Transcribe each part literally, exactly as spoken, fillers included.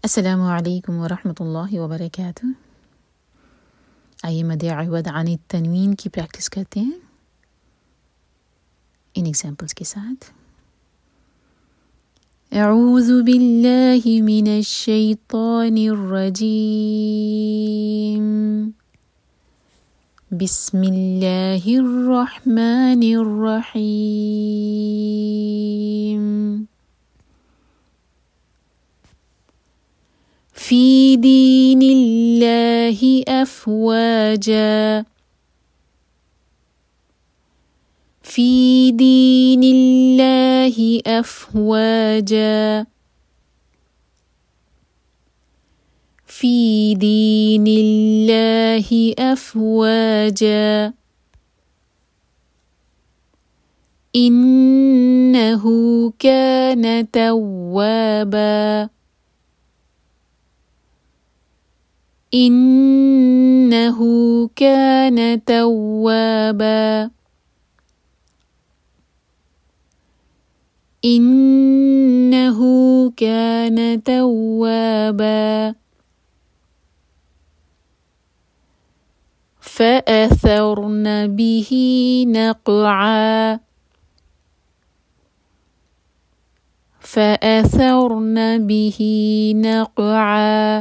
السلام عليكم ورحمة الله وبركاته. आइए मदे अवध आन तनवीन की प्रैक्टिस करते हैं इन एग्जाम्पल्स के साथ। अऊज़ु बिल्लाहि मिनश शैतानिर रजीम, बिस्मिल्लाहिर रहमानिर रहीम। फी दीनिल्लाहि अफ़वाजा, फी दीनिल्लाहि अफ़वाजा, फी दीनिल्लाहि अफ़वाजा। इन्नहु कान तव्वाबा, इन्नहु कान तव्वाबा, इन्नहु कान तव्वाबा। फ़अथरन बिही नक़आ, फ़अथरन बिही नक़आ,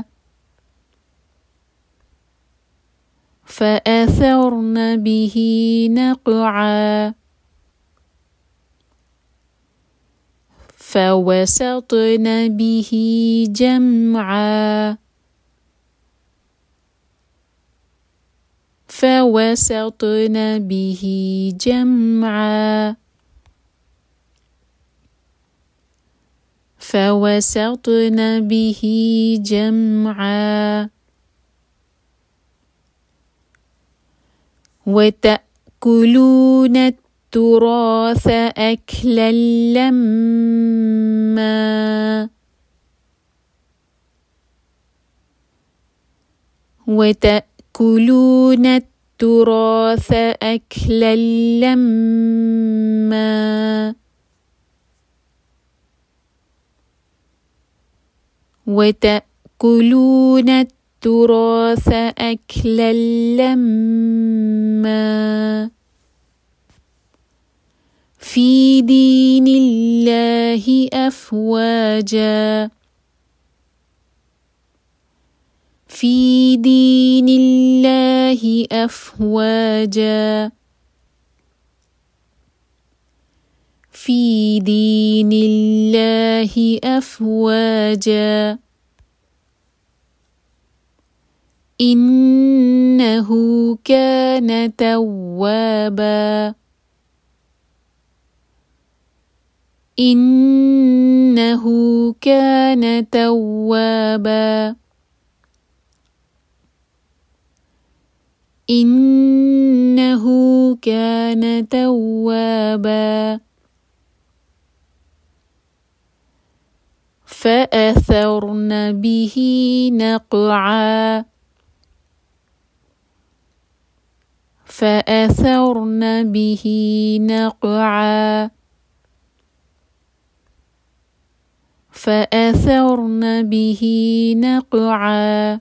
फ़अथरन बिही नक़आ। फ़वसतन बिही जमआ, फ़वसतन बिही जमआ, फ़वसतन बिही जमआ। वतअकुलून التراث أكلا لما، وتأكلون التراث أكلا لما، وتأكلون التراث أكلا لما. في دين الله أفواجا، في دين الله أفواجا، في دين الله أفواجا. إنه كان توابا، إنه كان توابا، إنه كان توابا. فأثرن به نقعا، فأثرن به نقعا، فأثرن به نقعا.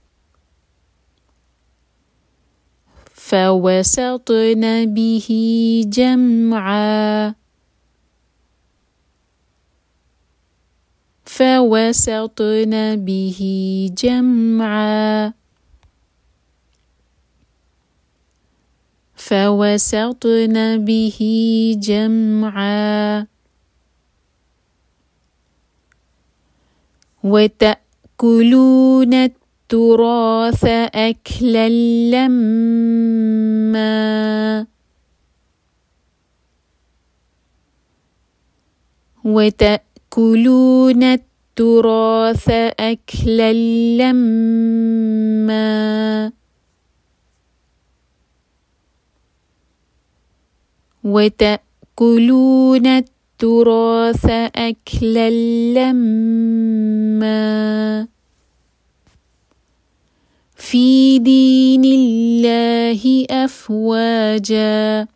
فوسطن به جمعا، فوسطن به جمعا، فوسطن به جمعا. وتأكلون التراث أكلا لما، وتأكلون التراث أكلا لما، وتأكلون التراث أكلا لما. في دين الله أفواجا،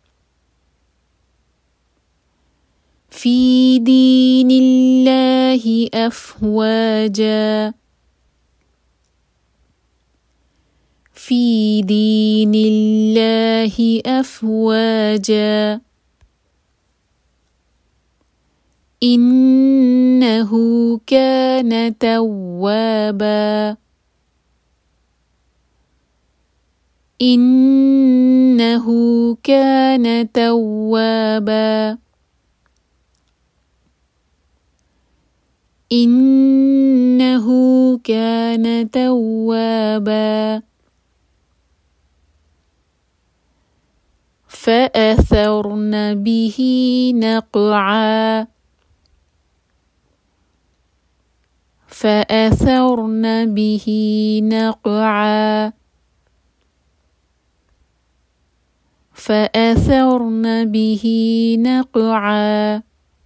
في دين الله أفواجا، في دين الله أفواجا إنه كان توابا إنه كان توابا إنه كان توابا فأثرن به نقعا فأثرن به نقعا فأثرن به نقعا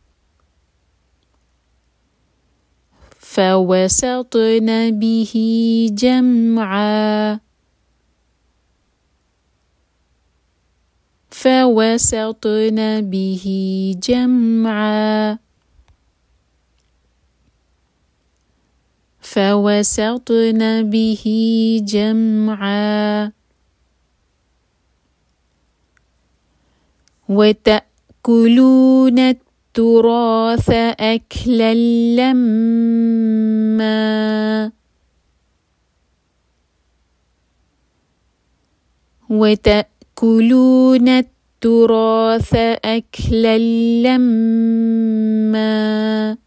فوسطن به جمعا فوسطن به جمعا فوسطن به جمعا وتأكلون التراث أكلا لما وتأكلون التراث أكلا لما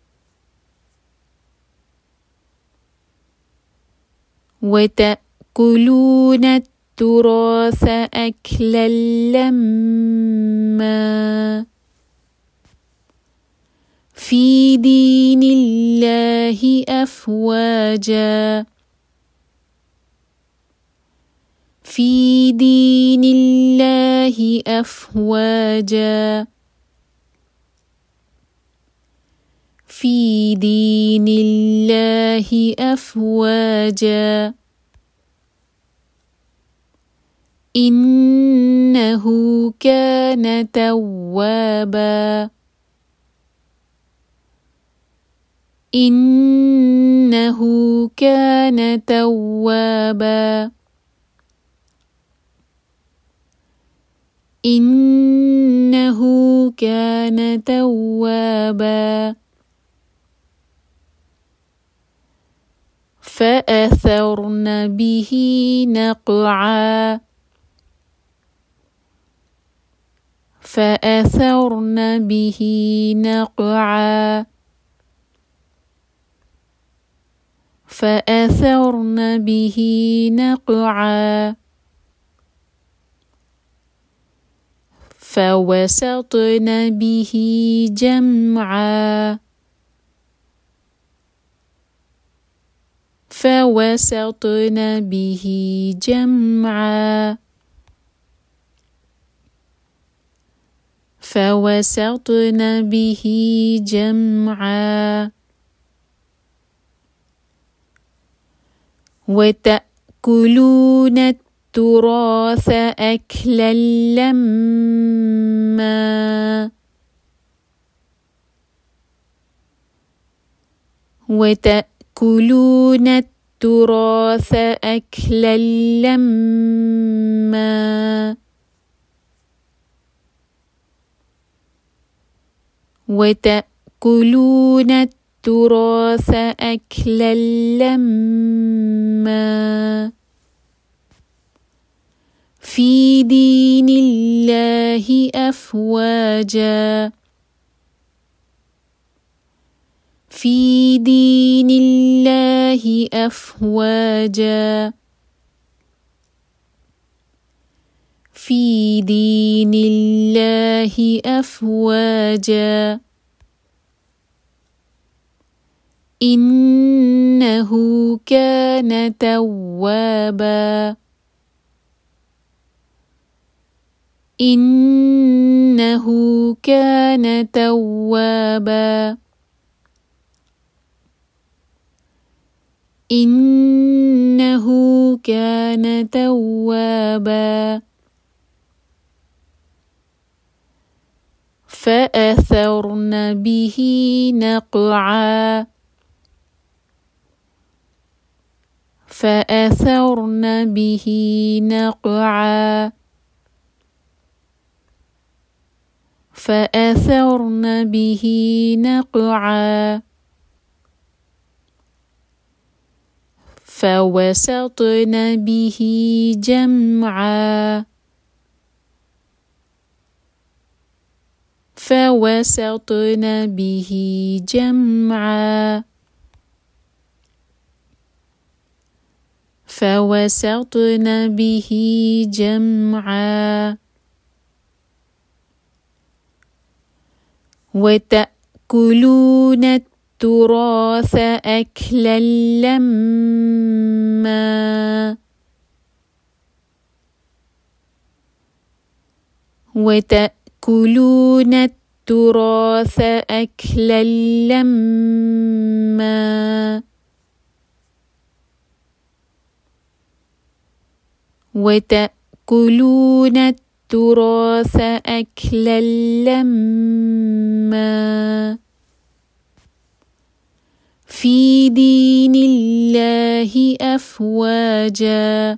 وتأكلون التراث أكلا لما في دين الله أفواجا في دين الله أفواجا في دين الله أفواجا إنه كان توابا إنه كان توابا إنه كان توابا فأثرن به نقعا فأثرن به نقعا فأثرن به نقعا فوسطن به جمعا فوسطن به جمعا فوسطن به جمعا وتأكلون التراث أكلا لما وتأكلون التراث أكلا لما وتأكلون التراث أكلا لما في دين الله أفواجا في دين الله أفواجا في دين الله أفواجا إنه كان توابا إنه كان توابا إنه كان توابا فأثرن به نقعا فأثرن به نقعا فأثرن به نقعا فوسطن به جمعا فوسطن به جمعا فوسطن به جمعا وتأكلون التراث أكلا لما وتأكلون التراث أكلا لما وتأكلون التراث أكلا لما في دين الله أفواجا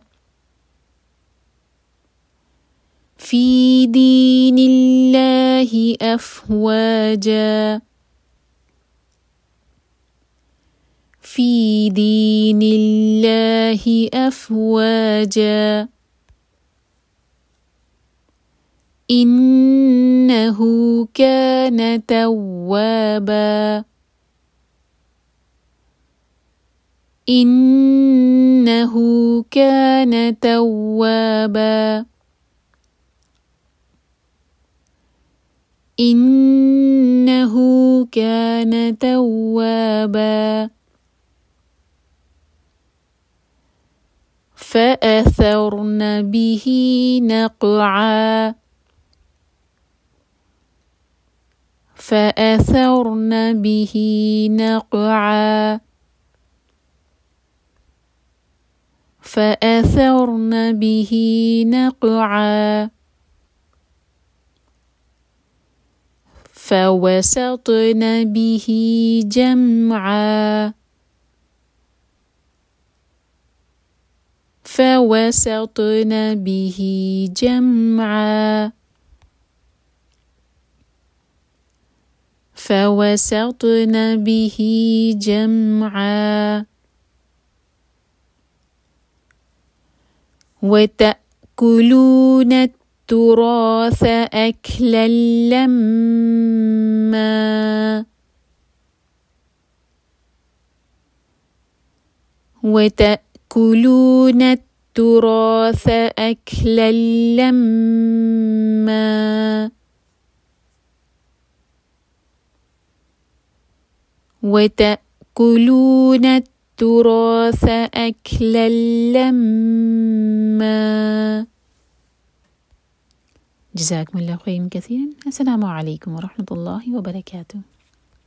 في دين الله أفواجا في دين الله أفواجا إنه كان توابا إنه كان توابا إنه كان توابا فأثرن به نقعا فأثرن به نقعا فأثرن به نقعا فوسطن به جمعا فوسطن به جمعا فوسطن به جمعا وتأكلون التراث أكلا لما وتأكلون التراث أكلا لما وتأكلون التراث أكلا لما. جزاكم الله خيرا كثيرا. السلام عليكم ورحمة الله وبركاته.